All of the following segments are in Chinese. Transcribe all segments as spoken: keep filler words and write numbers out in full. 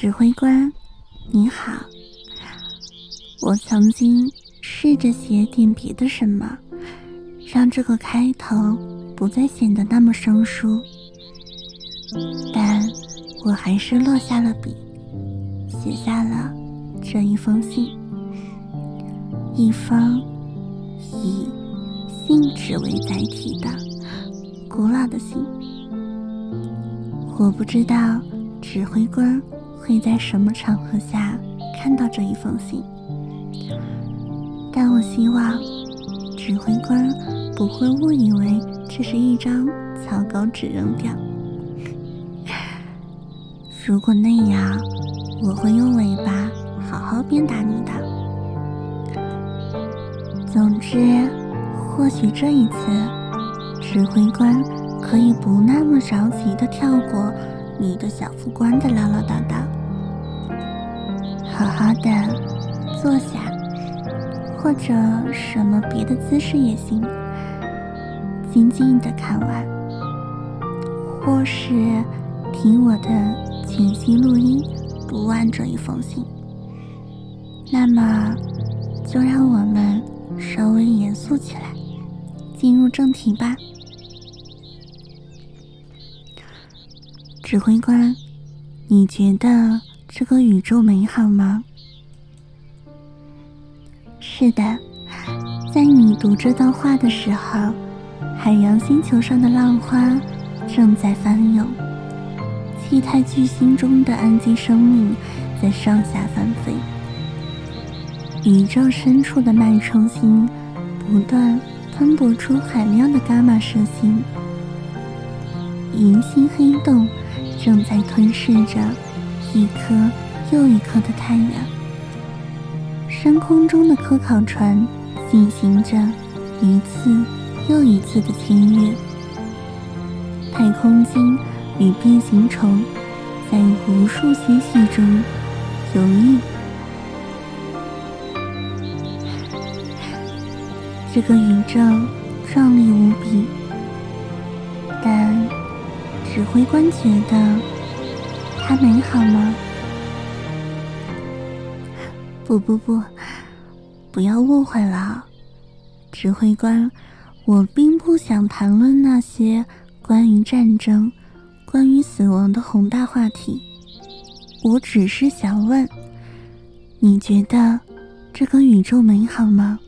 指挥官，你好。我曾经试着写点别的什么，让这个开头不再显得那么生疏，但我还是落下了笔，写下了这一封信，一封以信纸为载体的古老的信。我不知道指挥官会在什么场合下看到这一封信，但我希望指挥官不会误以为这是一张草稿纸扔掉。如果那样，我会用尾巴好好鞭打你的。总之，或许这一次指挥官可以不那么着急地跳过你的小副官的唠唠叨叨，好好的坐下，或者什么别的姿势也行，静静地看完，或是听我的全息录音读完这一封信。那么就让我们稍微严肃起来，进入正题吧。指挥官，你觉得这个宇宙美好吗？是的，在你读这段话的时候，海洋星球上的浪花正在翻涌，气态巨星中的氨基生命在上下翻飞，宇宙深处的脉冲星不断喷薄出海量的伽马射星，银星黑洞正在吞噬着一颗又一颗的太阳，深空中的科考船进行着一次又一次的签约，太空鲸与变形虫在无数嬉戏中游弋。这个宇宙壮丽无比，但指挥官觉得它美好吗？不不不，不要误会了，指挥官，我并不想谈论那些关于战争、关于死亡的宏大话题，我只是想问，你觉得这个宇宙美好吗？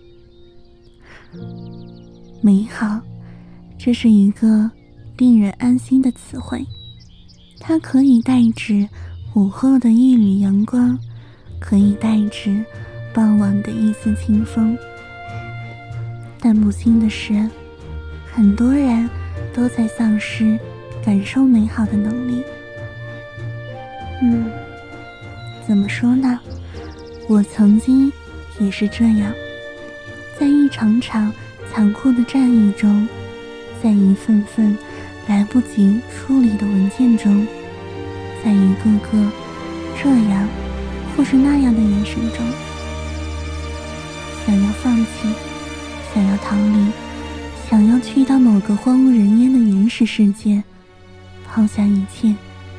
美好，这是一个令人安心的词汇，它可以代指午后的一缕阳光，可以代指傍晚的一丝清风。但不幸的是，很多人都在丧失感受美好的能力。嗯，怎么说呢？我曾经也是这样，在一场场残酷的战役中，在一份份来不及处理的文件中，在一个个这样或是那样的眼神中，想要放弃，想要逃离，想要去到某个荒无人烟的原始世界，抛下一切。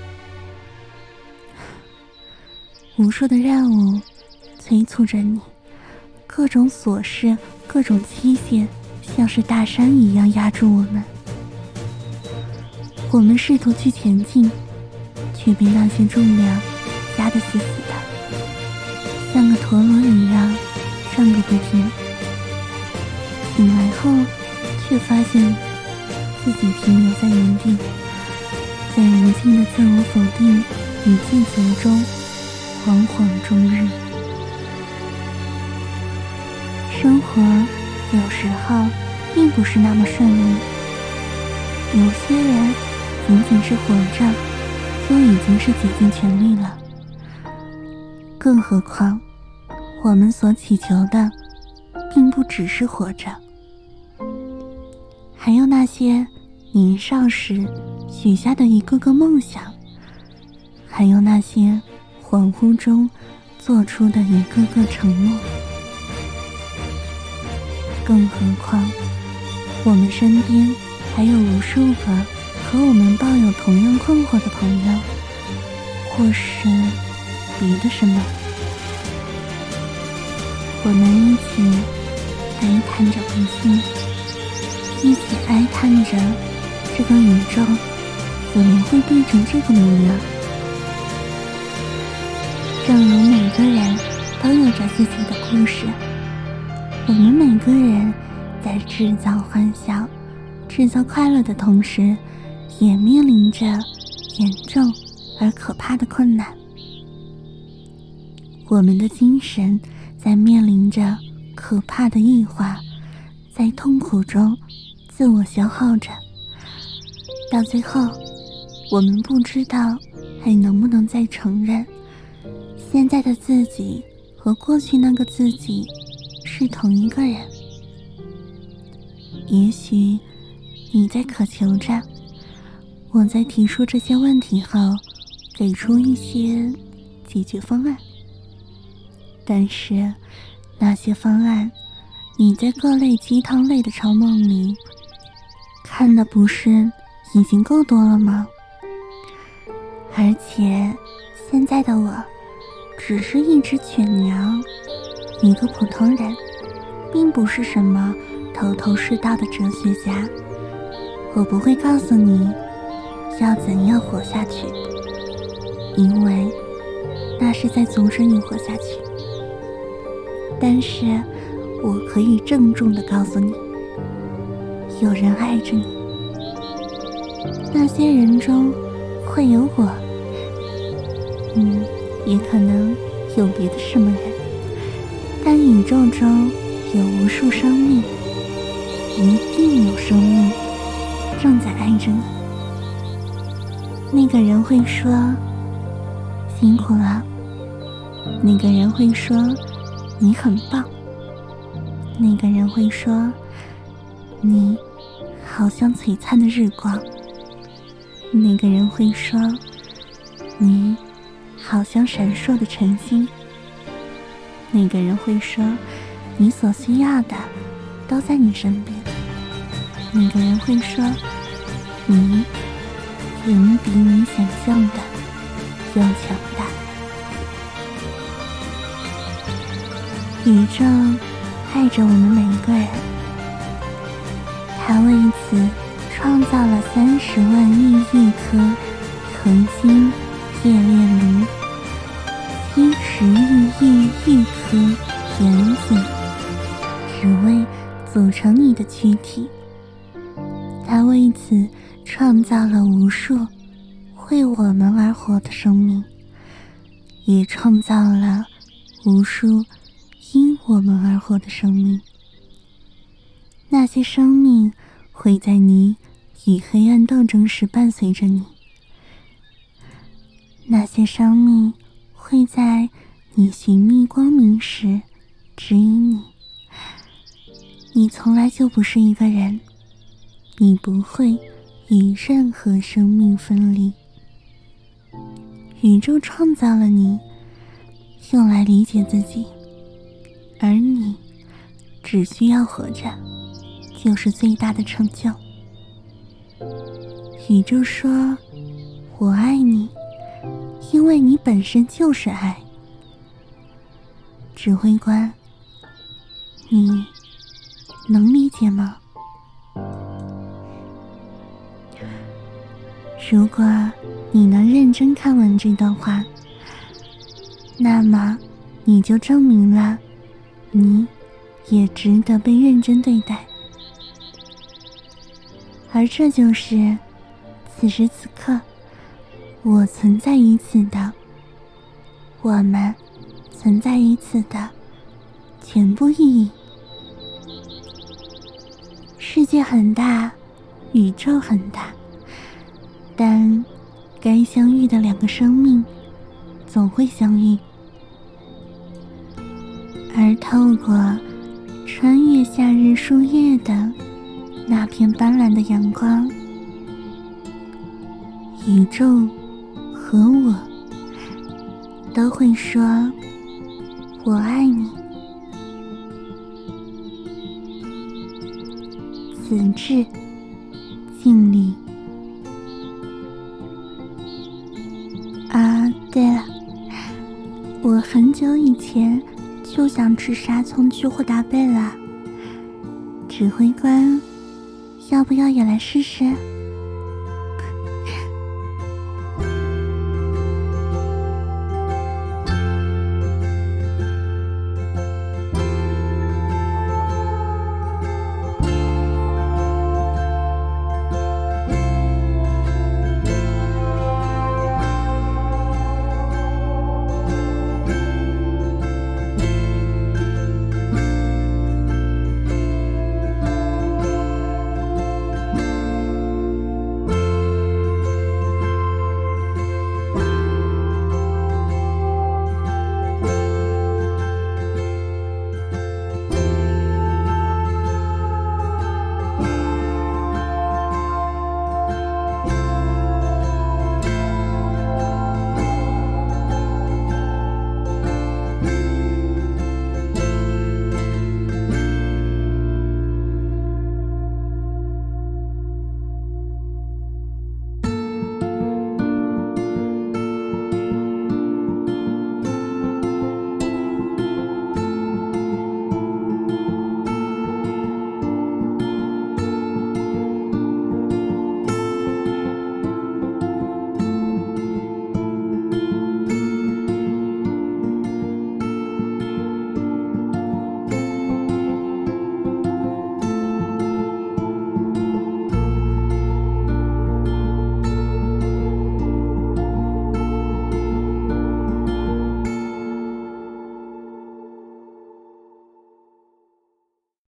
无数的任务催促着你，各种琐事，各种期限，像是大山一样压住我们。我们试图去前进，却被那些重量压得死死的，像个陀螺一样转个不停。醒来后，却发现自己停留在原地，在无尽的自我否定与自责中惶惶终日。生活有时候并不是那么顺利，有些人仅仅是活着就已经是竭尽全力了，更何况我们所祈求的并不只是活着，还有那些年少时许下的一个个梦想，还有那些恍惚中做出的一个个承诺。更何况我们身边还有无数个和我们抱有同样困惑的朋友，或是别的什么。我们一起哀叹着不幸，一起哀叹着这个宇宙怎么会变成这个模样。正如每个人都有着自己的故事，我们每个人在制造欢笑、制造快乐的同时，也面临着严重而可怕的困难。我们的精神在面临着可怕的异化，在痛苦中自我消耗着，到最后我们不知道还能不能再承认现在的自己和过去那个自己是同一个人。也许你在渴求着我在提出这些问题后给出一些解决方案，但是那些方案你在各类鸡汤类的超梦里看的不是已经够多了吗？而且现在的我只是一只犬羊，一个普通人，并不是什么头头是道的哲学家。我不会告诉你要怎样活下去，因为那是在阻止你活下去。但是我可以郑重地告诉你，有人爱着你，那些人中会有我，嗯，也可能有别的什么人，但宇宙中有无数生命，一定有生命正在爱着你。那个人会说辛苦了，那个人会说你很棒，那个人会说你好像璀璨的日光，那个人会说你好像闪烁的晨星，那个人会说你所需要的都在你身边，那个人会说你远比你想象的要强大。宇宙爱着我们每一个人，它为此创造了三十万亿亿颗恒星页炼炉，七十亿亿亿颗原子，只为组成你的躯体。它为此创造了无数为我们而活的生命，也创造了无数因我们而活的生命。那些生命会在你与黑暗斗争时伴随着你，那些生命会在你寻觅光明时指引你。你从来就不是一个人，你不会与任何生命分离。宇宙创造了你，用来理解自己，而你只需要活着，就是最大的成就。宇宙说我爱你，因为你本身就是爱。指挥官，你能理解吗？如果你能认真看完这段话，那么你就证明了你也值得被认真对待。而这就是此时此刻我存在于此的，我们存在于此的全部意义。世界很大，宇宙很大，但该相遇的两个生命总会相遇。而透过穿越夏日树叶的那片斑斓的阳光，宇宙和我都会说我爱你。此致敬礼。啊，对了， 我很久以前就想吃沙葱去火大贝了。指挥官，要不要也来试试？